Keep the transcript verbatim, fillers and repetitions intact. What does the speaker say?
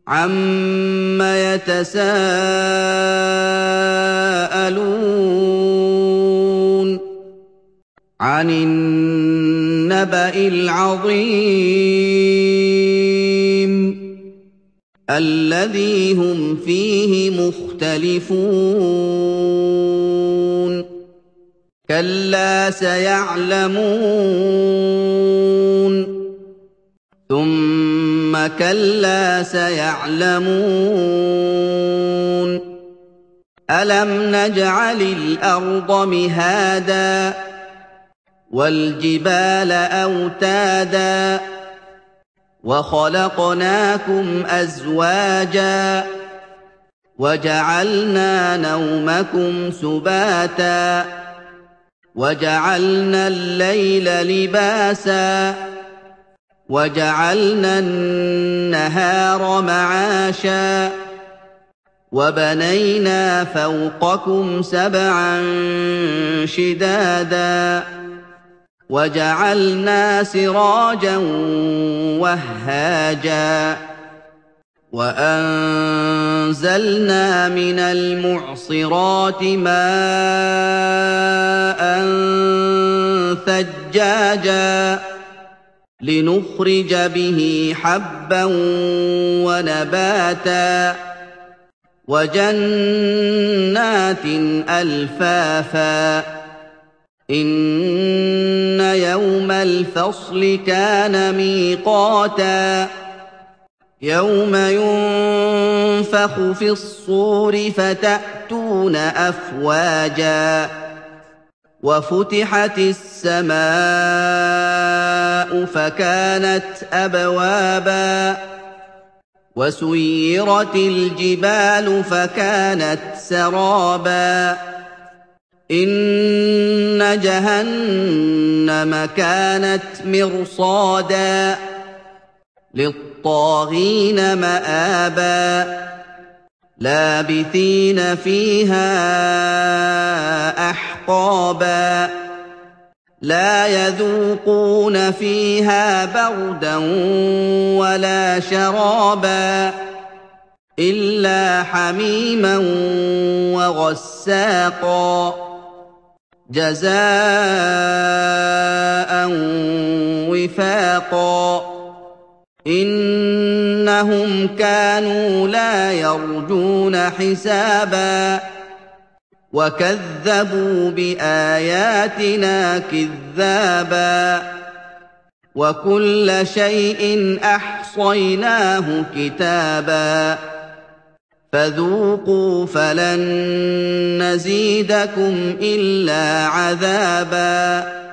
عَمَّ يَتَسَاءَلُونَ عَنِ النَّبَإِ الْعَظِيمِ الَّذِي هُمْ فِيهِ مُخْتَلِفُونَ كَلَّا سَيَعْلَمُونَ ثُمَّ كَلَّا سَيَعْلَمُونَ أَلَمْ نَجْعَلِ الْأَرْضَ مِهَادًا وَالْجِبَالَ أَوْتَادًا وَخَلَقْنَاكُمْ أَزْوَاجًا وَجَعَلْنَا نَوْمَكُمْ سُبَاتًا وَجَعَلْنَا اللَّيْلَ لِبَاسًا وَجَعَلْنَا النَّهَارَ مَعَاشًا وَبَنَيْنَا فَوْقَكُمْ سَبْعًا شِدَادًا وَجَعَلْنَا سِرَاجًا وَهَّاجًا وَأَنزَلْنَا مِنَ الْمُعْصِرَاتِ مَاءً ثَجَّاجًا لِّنُخْرِجَ بِهِ حَبًّا وَنَبَاتًا وَجَنَّاتٍ أَلْفَافًا إِنَّ يَوْمَ الْفَصْلِ كَانَ مِيقَاتًا يَوْمَ يُنفَخُ فِي الصُّورِ فَتَأْتُونَ أَفْوَاجًا وَفُتِحَتِ السَّمَاءُ فَكَانَتْ أَبْوَابًا وَسُيِّرَتِ الْجِبَالُ فَكَانَتْ سَرَابًا إِنَّ جَهَنَّمَ كَانَتْ مِرْصَادًا لِّلطَّاغِينَ مَآبًا لَّابِثِينَ فِيهَا أَحْقَابًا لَّا يَذُوقُونَ فِيهَا بَرْدًا وَلَا شَرَابًا إِلَّا حَمِيمًا وَغَسَّاقًا جَزَاءً وِفَاقًا إِنَّهُمْ كَانُوا لَا يَرْجُونَ حِسَابًا وَكَذَّبُوا بِآيَاتِنَا كِذَّابًا وَكُلَّ شَيْءٍ أَحْصَيْنَاهُ كِتَابًا فَذُوقُوا فَلَن نَّزِيدَكُمْ إِلَّا عَذَابًا